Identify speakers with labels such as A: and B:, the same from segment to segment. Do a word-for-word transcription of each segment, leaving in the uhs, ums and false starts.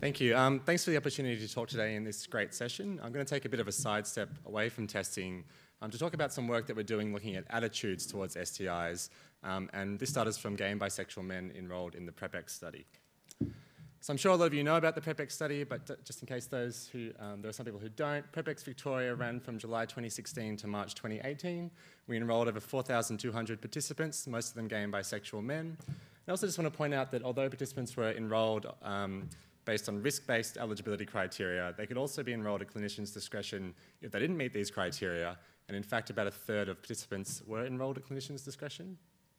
A: Thank you. Um, thanks for the opportunity to talk today in this great session. I'm going to take a bit of a sidestep away from testing um, to talk about some work that we're doing looking at attitudes towards S T Is, um, and this data is from gay and bisexual men enrolled in the PrEP-X study. So I'm sure a lot of you know about the PrEP-X study, but just in case those who, um, there are some people who don't, PrEP-X Victoria ran from July twenty sixteen to March twenty eighteen. We enrolled over four thousand two hundred participants, most of them gay and bisexual men. I also just want to point out that although participants were enrolled um, based on risk-based eligibility criteria, they could also be enrolled at clinicians' discretion if they didn't meet these criteria, and in fact about a third of participants were enrolled at clinicians' discretion.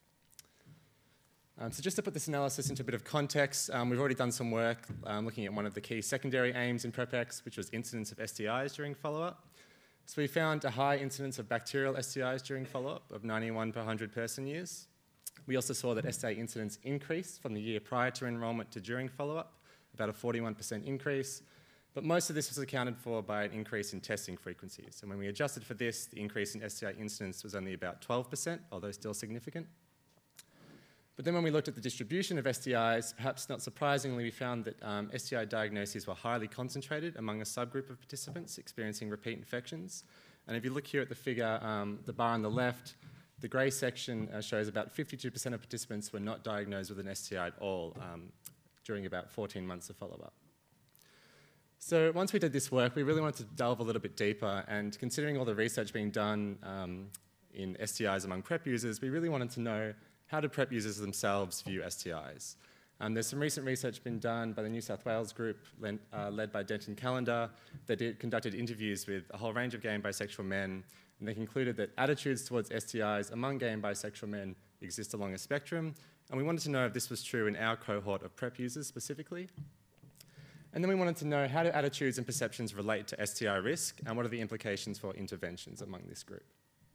A: Um, so just to put this analysis into a bit of context, um, we've already done some work um, looking at one of the key secondary aims in PrEP-X, which was incidence of S T Is during follow-up. So we found a high incidence of bacterial S T Is during follow-up of ninety-one per one hundred person years. We also saw that S T I incidence increased from the year prior to enrolment to during follow-up, about a forty-one percent increase, but most of this was accounted for by an increase in testing frequencies. And when we adjusted for this, the increase in S T I incidence was only about twelve percent, although still significant. But then when we looked at the distribution of S T Is, perhaps not surprisingly, we found that um, S T I diagnoses were highly concentrated among a subgroup of participants experiencing repeat infections. And if you look here at the figure, um, the bar on the left, the grey section uh, shows about fifty-two percent of participants were not diagnosed with an S T I at all um, during about fourteen months of follow-up. So once we did this work, we really wanted to delve a little bit deeper, and considering all the research being done um, in S T Is among PrEP users, we really wanted to know how do PrEP users themselves view S T Is. Um, there's some recent research been done by the New South Wales group led, uh, led by Denton Callender. They did, conducted interviews with a whole range of gay and bisexual men, and they concluded that attitudes towards S T Is among gay and bisexual men exist along a spectrum, and we wanted to know if this was true in our cohort of PrEP users specifically. And then we wanted to know how do attitudes and perceptions relate to S T I risk, and what are the implications for interventions among this group.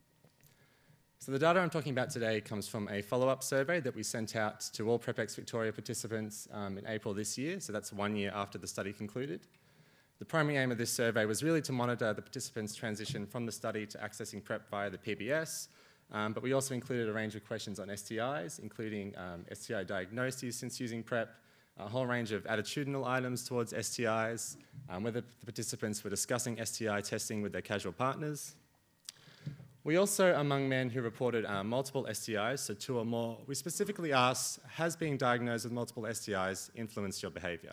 A: So the data I'm talking about today comes from a follow-up survey that we sent out to all PrEP-X Victoria participants um, in April this year, so that's one year after the study concluded. The primary aim of this survey was really to monitor the participants' transition from the study to accessing PrEP via the P B S, um, but we also included a range of questions on S T Is, including um, S T I diagnoses since using PrEP, a whole range of attitudinal items towards S T Is, um, whether the participants were discussing S T I testing with their casual partners. We also, among men who reported uh, multiple S T Is, so two or more, we specifically asked, has being diagnosed with multiple S T Is influenced your behaviour?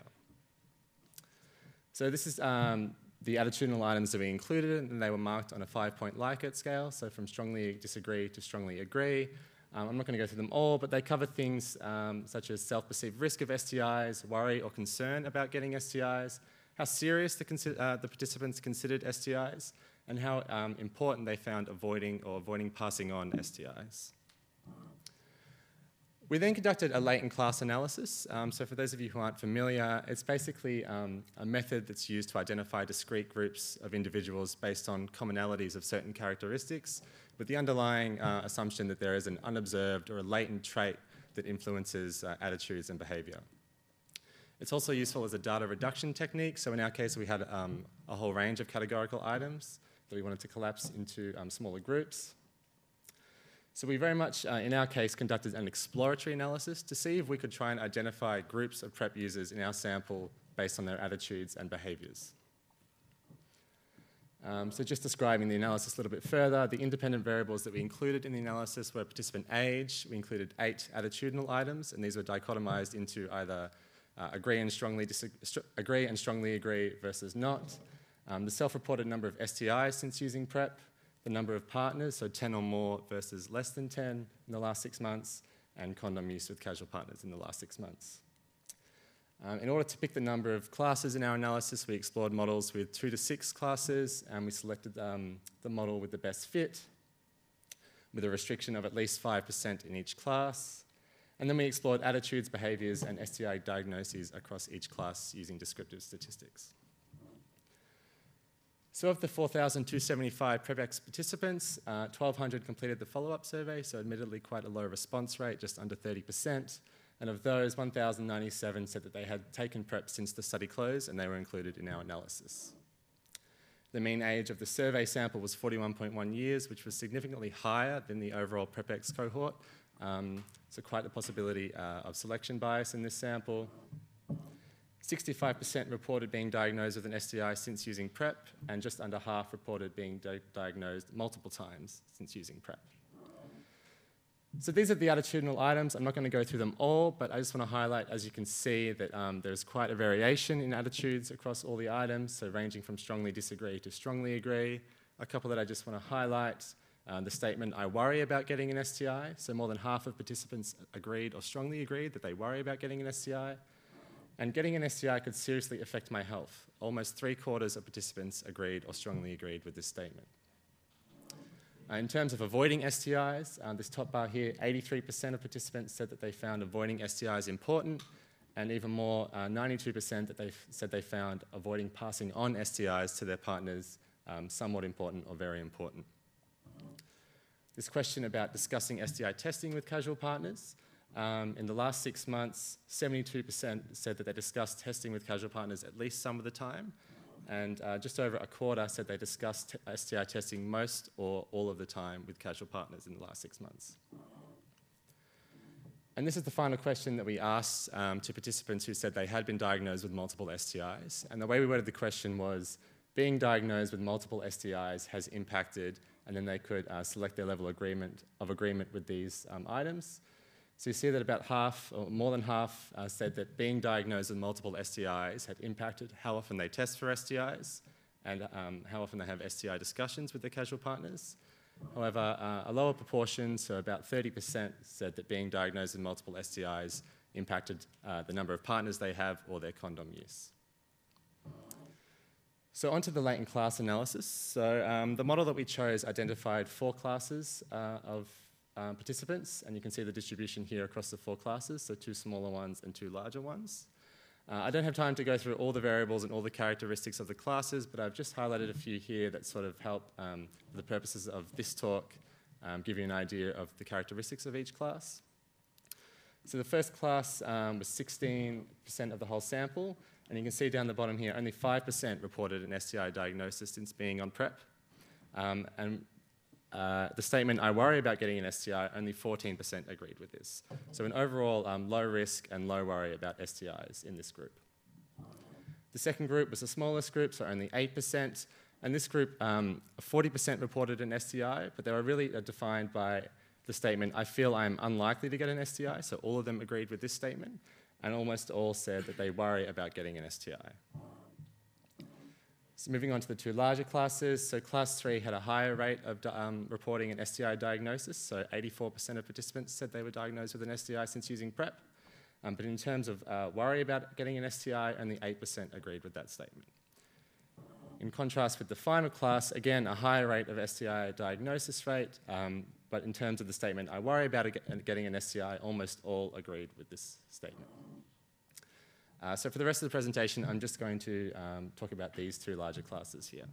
A: So this is um, the attitudinal items that we included, and they were marked on a five-point Likert scale, so from strongly disagree to strongly agree. Um, I'm not going to go through them all, but they cover things um, such as self-perceived risk of S T Is, worry or concern about getting S T Is, how serious the, consi uh, the participants considered S T Is, and how um, important they found avoiding or avoiding passing on S T Is. We then conducted a latent class analysis. Um, so for those of you who aren't familiar, it's basically um, a method that's used to identify discrete groups of individuals based on commonalities of certain characteristics, with the underlying uh, assumption that there is an unobserved or a latent trait that influences uh, attitudes and behaviour. It's also useful as a data reduction technique. So in our case, we had um, a whole range of categorical items that we wanted to collapse into um, smaller groups. So we very much, uh, in our case, conducted an exploratory analysis to see if we could try and identify groups of PrEP users in our sample based on their attitudes and behaviours. Um, so just describing the analysis a little bit further, the independent variables that we included in the analysis were participant age. We included eight attitudinal items, and these were dichotomized into either uh, agree and strongly disagree, agree and strongly agree versus not. Um, the self-reported number of S T Is since using PrEP, the number of partners, so ten or more versus less than ten in the last six months, and condom use with casual partners in the last six months. Um, in order to pick the number of classes in our analysis, we explored models with two to six classes, and we selected um, the model with the best fit, with a restriction of at least five percent in each class. And then we explored attitudes, behaviours, and S T I diagnoses across each class using descriptive statistics. So of the four thousand two hundred seventy-five PrEP-X participants, uh, twelve hundred completed the follow-up survey, so admittedly quite a low response rate, just under thirty percent. And of those, one thousand ninety-seven said that they had taken PrEP since the study closed, and they were included in our analysis. The mean age of the survey sample was forty-one point one years, which was significantly higher than the overall PrEP-X cohort, um, so quite a possibility uh, of selection bias in this sample. sixty-five percent reported being diagnosed with an S T I since using PrEP, and just under half reported being di diagnosed multiple times since using PrEP. So these are the attitudinal items. I'm not going to go through them all, but I just want to highlight, as you can see, that um, there's quite a variation in attitudes across all the items, so ranging from strongly disagree to strongly agree. A couple that I just want to highlight, uh, the statement, I worry about getting an S T I. So more than half of participants agreed or strongly agreed that they worry about getting an S T I. And getting an S T I could seriously affect my health. Almost three quarters of participants agreed or strongly agreed with this statement. Uh, in terms of avoiding S T Is, uh, this top bar here, eighty-three percent of participants said that they found avoiding S T Is important, and even more, uh, ninety-two percent that they said they found avoiding passing on S T Is to their partners um, somewhat important or very important. This question about discussing S T I testing with casual partners. Um, in the last six months, seventy-two percent said that they discussed testing with casual partners at least some of the time. And uh, just over a quarter said they discussed S T I testing most or all of the time with casual partners in the last six months. And this is the final question that we asked um, to participants who said they had been diagnosed with multiple S T Is. And the way we worded the question was, being diagnosed with multiple S T Is has impacted, and then they could uh, select their level of agreement, of agreement with these um, items. So you see that about half, or more than half, uh, said that being diagnosed with multiple S T Is had impacted how often they test for S T Is and um, how often they have S T I discussions with their casual partners. However, uh, a lower proportion, so about thirty percent, said that being diagnosed with multiple S T Is impacted uh, the number of partners they have or their condom use. So onto the latent class analysis. So um, the model that we chose identified four classes uh, of Um, participants, and you can see the distribution here across the four classes, so two smaller ones and two larger ones. Uh, I don't have time to go through all the variables and all the characteristics of the classes, but I've just highlighted a few here that sort of help, um, for the purposes of this talk, um, give you an idea of the characteristics of each class. So the first class um, was sixteen percent of the whole sample, and you can see down the bottom here, only five percent reported an S T I diagnosis since being on PrEP. Um, and Uh, the statement, I worry about getting an S T I, only fourteen percent agreed with this. So an overall um, low risk and low worry about S T Is in this group. The second group was the smallest group, so only eight percent. And this group, um, forty percent reported an S T I, but they were really uh, defined by the statement, I feel I'm unlikely to get an S T I. So all of them agreed with this statement, and almost all said that they worry about getting an S T I. So moving on to the two larger classes, so class three had a higher rate of um, reporting an S T I diagnosis, so eighty-four percent of participants said they were diagnosed with an S T I since using PrEP. Um, but in terms of uh, worry about getting an S T I, only eight percent agreed with that statement. In contrast with the final class, again, a higher rate of S T I diagnosis rate, um, but in terms of the statement, I worry about getting an S T I, almost all agreed with this statement. Uh, so for the rest of the presentation, I'm just going to um, talk about these two larger classes here.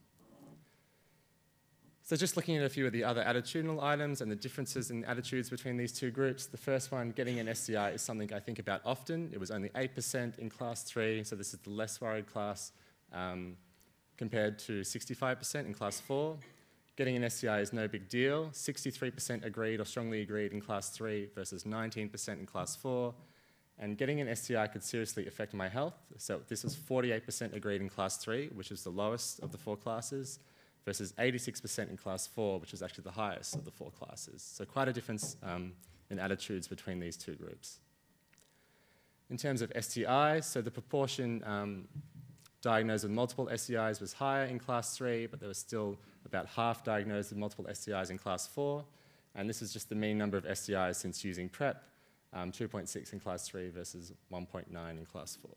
A: So just looking at a few of the other attitudinal items and the differences in attitudes between these two groups, the first one, getting an S T I, is something I think about often. It was only eight percent in class three, so this is the less worried class, um, compared to sixty-five percent in class four. Getting an S T I is no big deal. sixty-three percent agreed or strongly agreed in class three versus nineteen percent in class four. And getting an S T I could seriously affect my health. So this was forty-eight percent agreed in class three, which is the lowest of the four classes, versus eighty-six percent in class four, which is actually the highest of the four classes. So quite a difference um, in attitudes between these two groups. In terms of S T Is, so the proportion um, diagnosed with multiple S T Is was higher in class three, but there was still about half diagnosed with multiple S T Is in class four. And this is just the mean number of S T Is since using PrEP. Um, two point six in class three versus one point nine in class four.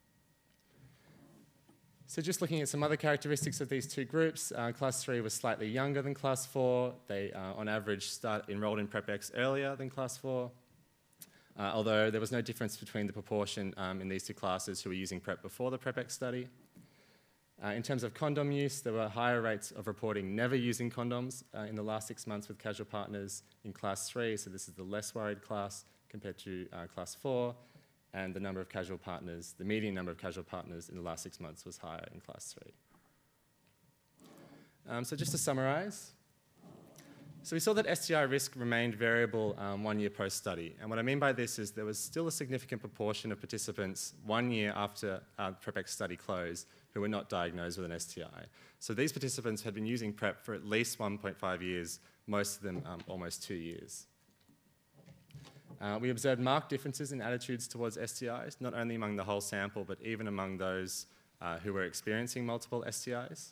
A: So just looking at some other characteristics of these two groups, uh, class three was slightly younger than class four. They, uh, on average, start enrolled in PrEPX earlier than class four, uh, although there was no difference between the proportion um, in these two classes who were using PrEP before the PrEPX study. Uh, in terms of condom use, there were higher rates of reporting never using condoms uh, in the last six months with casual partners in class three, so this is the less worried class compared to uh, class four, and the number of casual partners, the median number of casual partners in the last six months was higher in class three. Um, so just to summarize, So we saw that S T I risk remained variable um, one year post-study. And what I mean by this is there was still a significant proportion of participants one year after uh, PrEP-X study closed who were not diagnosed with an S T I. So these participants had been using PrEP for at least one point five years, most of them um, almost two years. Uh, we observed marked differences in attitudes towards S T Is, not only among the whole sample, but even among those uh, who were experiencing multiple S T Is.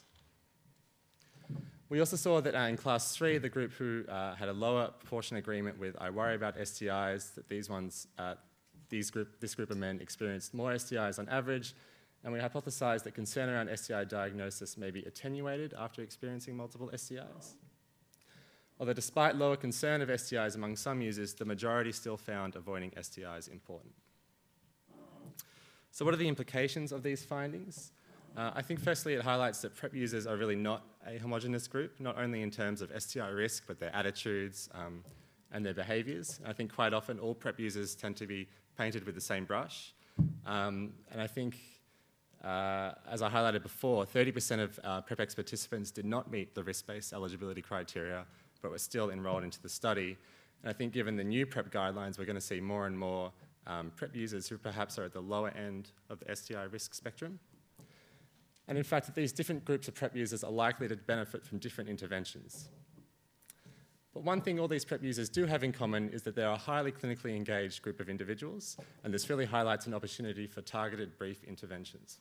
A: We also saw that uh, in class three, the group who uh, had a lower proportion agreement with I worry about S T Is, that these ones, uh, these group, this group of men experienced more S T Is on average, and we hypothesized that concern around S T I diagnosis may be attenuated after experiencing multiple S T Is. Although despite lower concern of S T Is among some users, the majority still found avoiding S T Is important. So what are the implications of these findings? Uh, I think firstly it highlights that PrEP users are really not a homogeneous group, not only in terms of S T I risk, but their attitudes um, and their behaviours. I think quite often all PrEP users tend to be painted with the same brush. Um, and I think, uh, as I highlighted before, thirty percent of uh, PrEP-X participants did not meet the risk-based eligibility criteria, but were still enrolled into the study. And I think given the new PrEP guidelines, we're going to see more and more um, PrEP users who perhaps are at the lower end of the S T I risk spectrum. And in fact, these different groups of PrEP users are likely to benefit from different interventions. But one thing all these PrEP users do have in common is that they're a highly clinically engaged group of individuals, and this really highlights an opportunity for targeted brief interventions.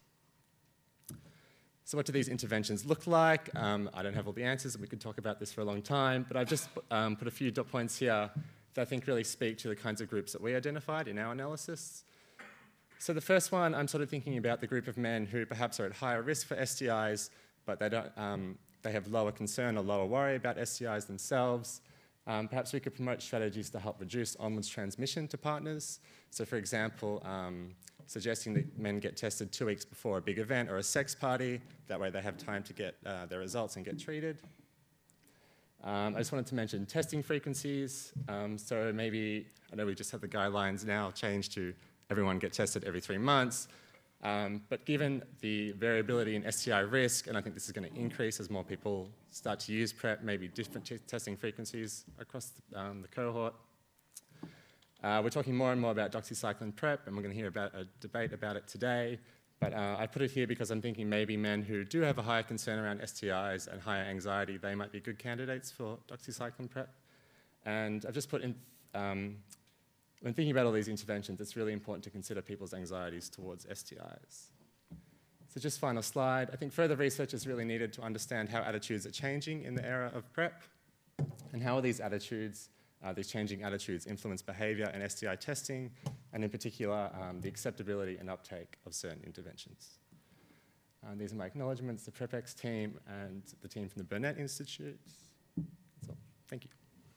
A: So what do these interventions look like? Um, I don't have all the answers, and we could talk about this for a long time, but I've just um, put a few dot points here that I think really speak to the kinds of groups that we identified in our analysis. So the first one, I'm sort of thinking about the group of men who perhaps are at higher risk for S T Is, but they, don't, um, they have lower concern or lower worry about S T Is themselves. Um, perhaps we could promote strategies to help reduce onwards transmission to partners. So for example, um, suggesting that men get tested two weeks before a big event or a sex party. That way they have time to get uh, their results and get treated. Um, I just wanted to mention testing frequencies. Um, so maybe, I know we just have the guidelines now changed to everyone get tested every three months. Um, but given the variability in S T I risk, and I think this is going to increase as more people start to use PrEP, maybe different testing frequencies across the, um, the cohort. Uh, we're talking more and more about doxycycline PrEP, and we're going to hear about a debate about it today. But uh, I put it here because I'm thinking maybe men who do have a higher concern around S T Is and higher anxiety, they might be good candidates for doxycycline PrEP. And I've just put in, um, when thinking about all these interventions, it's really important to consider people's anxieties towards S T Is. So just final slide. I think further research is really needed to understand how attitudes are changing in the era of PrEP, and how are these attitudes, uh, these changing attitudes influence behaviour and S T I testing, and in particular, um, the acceptability and uptake of certain interventions. Um, these are my acknowledgements, the PrEP-X team and the team from the Burnet Institute. So, thank you.